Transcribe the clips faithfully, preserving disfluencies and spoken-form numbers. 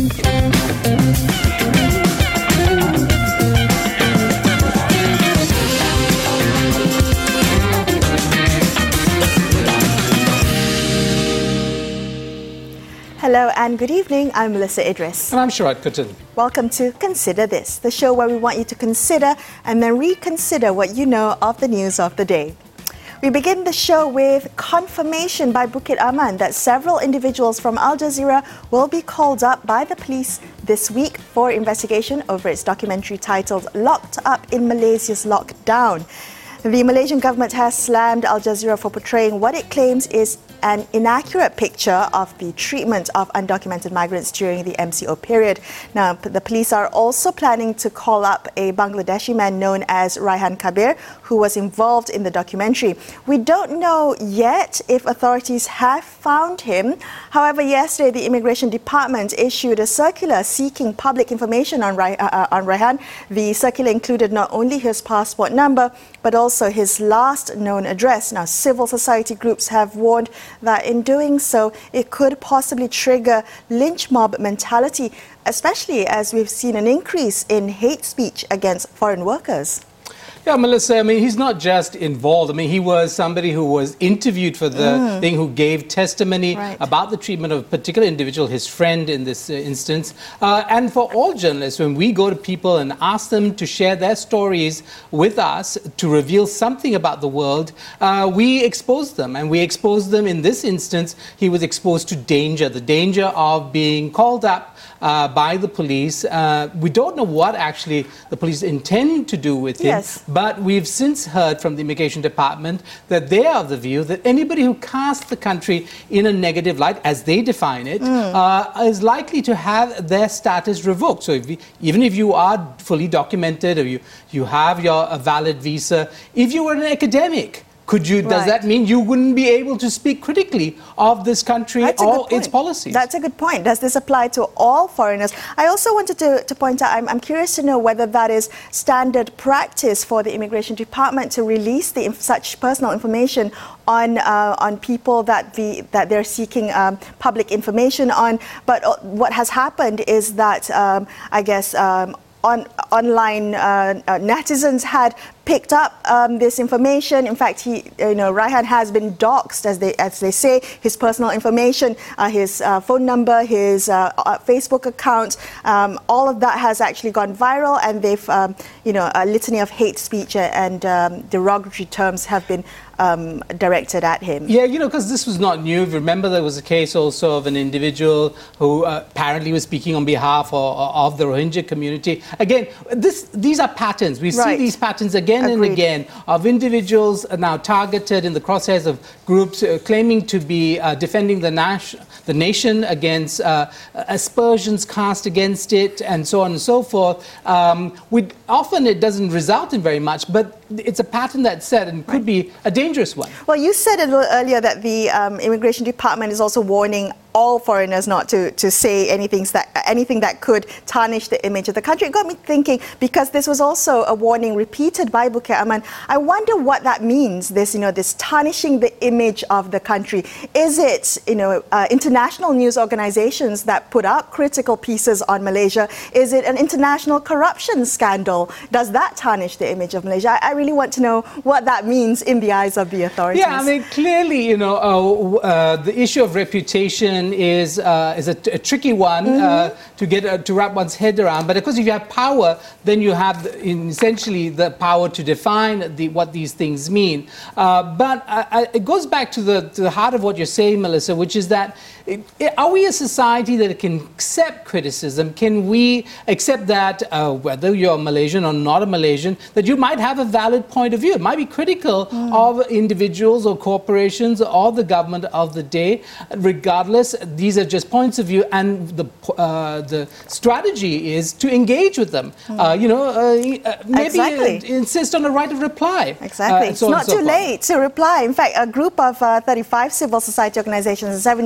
Hello and good evening, I'm Melissa Idris. And I'm Sharad Kuttan. Welcome to Consider This, the show where we want you to consider and then reconsider what you know of the news of the day. We begin the show with confirmation by Bukit Aman that several individuals from Al Jazeera will be called up by the police this week for investigation over its documentary titled Locked Up in Malaysia's Lockdown. The Malaysian government has slammed Al Jazeera for portraying what it claims is an inaccurate picture of the treatment of undocumented migrants during the M C O period. Now, the police are also planning to call up a Bangladeshi man known as Raihan Kabir, who was involved in the documentary. We don't know yet if authorities have found him. However, yesterday the Immigration Department issued a circular seeking public information on, Rai- uh, on Raihan. The circular included not only his passport number, but also his last known address. Now, civil society groups have warned that in doing so, it could possibly trigger lynch mob mentality, especially as we've seen an increase in hate speech against foreign workers. Yeah, Melissa, I mean, he's not just involved. I mean, he was somebody who was interviewed for the mm. thing, who gave testimony right. about the treatment of a particular individual, his friend in this uh, instance. Uh, and for all journalists, when we go to people and ask them to share their stories with us, to reveal something about the world, uh, we expose them. And we expose them in this instance. He was exposed to danger, the danger of being called up Uh, by the police. Uh, we don't know what actually the police intend to do with him, yes. but we've since heard from the Immigration Department that they are of the view that anybody who casts the country in a negative light, as they define it, mm. uh, is likely to have their status revoked. So if we, even if you are fully documented or you, you have your a valid visa, if you were an academic, Could you? Does right. that mean you wouldn't be able to speak critically of this country or its policies? That's a good point. Does this apply to all foreigners? I also wanted to, to point out, I'm, I'm curious to know whether that is standard practice for the Immigration Department to release the, such personal information on uh, on people that the that they're seeking um, public information on. But uh, what has happened is that um, I guess. Um, On, online uh, uh, netizens had picked up um, this information. In fact, he, you know, Raihan has been doxxed, as they as they say, his personal information, uh, his uh, phone number, his uh, uh, Facebook account. Um, all of that has actually gone viral, and they've, um, you know, a litany of hate speech and um, derogatory terms have been um, directed at him. Yeah, you know, because this was not new. Remember, there was a case also of an individual who uh, apparently was speaking on behalf of, of the Rohingya community. Again, this, these are patterns. We right. see these patterns again Agreed. and again of individuals now targeted in the crosshairs of groups uh, claiming to be uh, defending the, nas- the nation against uh, aspersions cast against it and so on and so forth. Um, we, often it doesn't result in very much, but it's a pattern that's set and could right. be a dangerous one. Well, you said a little earlier that the um, Immigration Department is also warning all foreigners not to, to say anything that, anything that could tarnish the image of the country. It got me thinking, because this was also a warning repeated by Bukit Aman. I wonder what that means, this, you know, this tarnishing the image of the country. Is it, you know, uh, international news organizations that put out critical pieces on Malaysia? Is it an international corruption scandal? Does that tarnish the image of Malaysia? I, I really want to know what that means in the eyes of the authorities. Yeah, I mean, clearly, you know, uh, uh, the issue of reputation is uh, is a, t- a tricky one mm-hmm. uh, to get uh, to wrap one's head around. But of course, if you have power, then you have the, in essentially the power to define the, what these things mean. Uh, but I, I, it goes back to the to the heart of what you're saying, Melissa, which is that it, it, are we a society that can accept criticism? Can we accept that uh, whether you're Malaysian or not a Malaysian, that you might have a valid point of view? It might be critical mm. of individuals or corporations or the government of the day, regardless. These are just points of view, and the uh, the strategy is to engage with them. Mm. Uh, you know, uh, maybe exactly. uh, insist on a right of reply. Exactly. Uh, it's so not so too forth. late to reply. In fact, a group of uh, thirty-five civil society organizations and seventeen individuals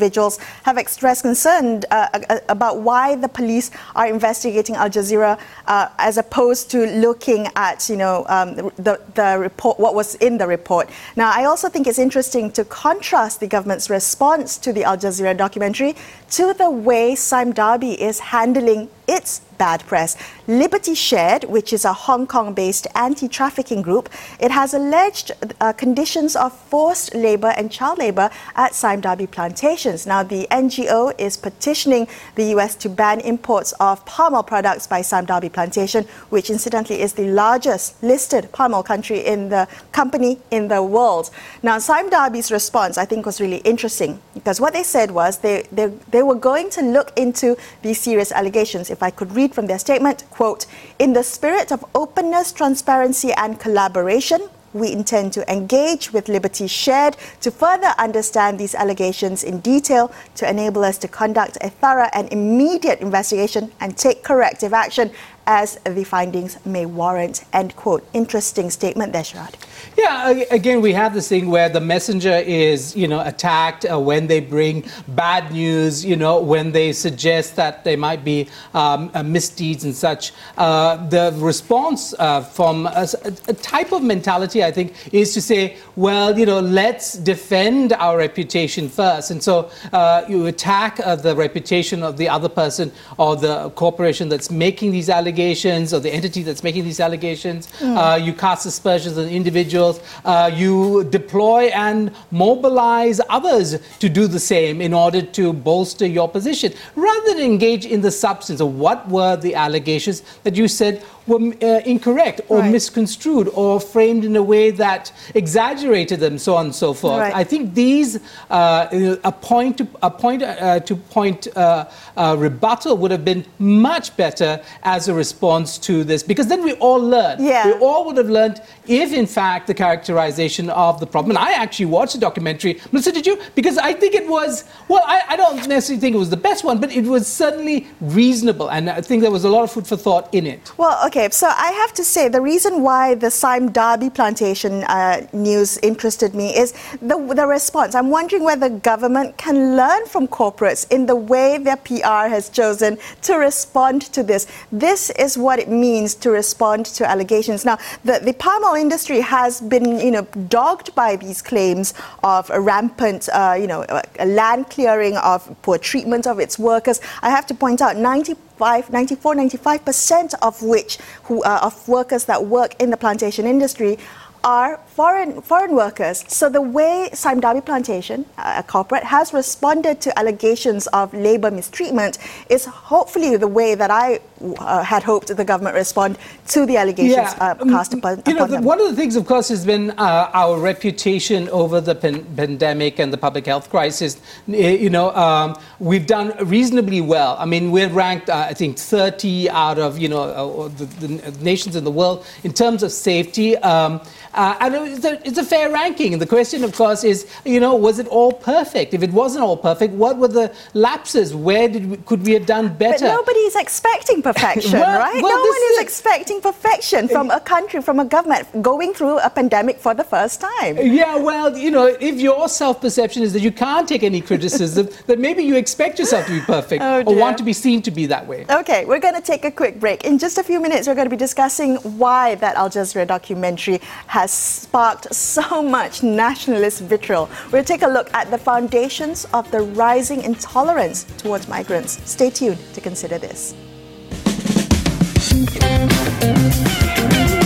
individuals have expressed concern uh, about why the police are investigating Al Jazeera uh, as opposed to looking at, you know, um, the, the report, what was in the report. Now, I also think it's interesting to contrast the government's response to the Al Jazeera documentary to the way Sime Darby is handling its bad press. Liberty Shared, which is a Hong Kong-based anti-trafficking group, it has alleged uh, conditions of forced labour and child labour at Sime Darby plantations. Now, the N G O is petitioning the U S to ban imports of palm oil products by Sime Darby plantation, which incidentally is the largest listed palm oil country in the company in the world. Now, Sime Darby's response, I think, was really interesting because what they said was they, they, they were going to look into these serious allegations. If I could read from their statement, quote, "In the spirit of openness, transparency and collaboration, we intend to engage with Liberty Shared to further understand these allegations in detail to enable us to conduct a thorough and immediate investigation and take corrective action as the findings may warrant," end quote. Interesting statement there, Sharad. Yeah, again, we have this thing where the messenger is, you know, attacked uh, when they bring bad news, you know, when they suggest that there might be um, uh, misdeeds and such. Uh, the response uh, from a, a type of mentality, I think, is to say, well, you know, let's defend our reputation first. And so uh, you attack uh, the reputation of the other person or the corporation that's making these allegations or the entity that's making these allegations. Mm. Uh, you cast aspersions on individuals. Uh, you deploy and mobilize others to do the same in order to bolster your position, rather than engage in the substance of what were the allegations that you said were uh, incorrect or right. misconstrued or framed in a way that exaggerated them, so on and so forth. Right. I think these, uh, a point to, a point, uh, to point uh, uh, rebuttal would have been much better as a response to this, because then we all learn. Yeah. We all would have learned if, in fact, the characterization of the problem. And I actually watched the documentary. Melissa, did you? Because I think it was, well, I, I don't necessarily think it was the best one, but it was certainly reasonable. And I think there was a lot of food for thought in it. Well, okay, so I have to say the reason why the Sime Darby plantation uh, news interested me is the, the response. I'm wondering whether government can learn from corporates in the way their P R has chosen to respond to this. This is what it means to respond to allegations. Now, the, the palm oil industry has been, you know, dogged by these claims of a rampant, uh, you know, a land clearing, of poor treatment of its workers. I have to point out ninety-five, ninety-four, ninety-five percent of which who uh, of workers that work in the plantation industry are foreign foreign workers. So the way Sime Darby Plantation, uh, a corporate, has responded to allegations of labour mistreatment is hopefully the way that I uh, had hoped the government respond to the allegations yeah. uh, cast upon, you know, upon the, them. One of the things, of course, has been uh, our reputation over the pan pandemic and the public health crisis. You know, um, we've done reasonably well. I mean, we're ranked, uh, I think, thirty out of, you know, uh, the, the nations in the world in terms of safety. Um, Uh, and it's a, it's a fair ranking. And the question, of course, is, you know, was it all perfect? If it wasn't all perfect, what were the lapses? Where did we, could we have done better? But nobody is expecting perfection, well, right? Well, no one is, is expecting perfection from a country, from a government going through a pandemic for the first time. Yeah, well, you know, if your self-perception is that you can't take any criticism, then maybe you expect yourself to be perfect oh, or want to be seen to be that way. Okay, we're going to take a quick break. In just a few minutes, we're going to be discussing why that Al Jazeera documentary has sparked so much nationalist vitriol. We'll take a look at the foundations of the rising intolerance towards migrants. Stay tuned to consider this.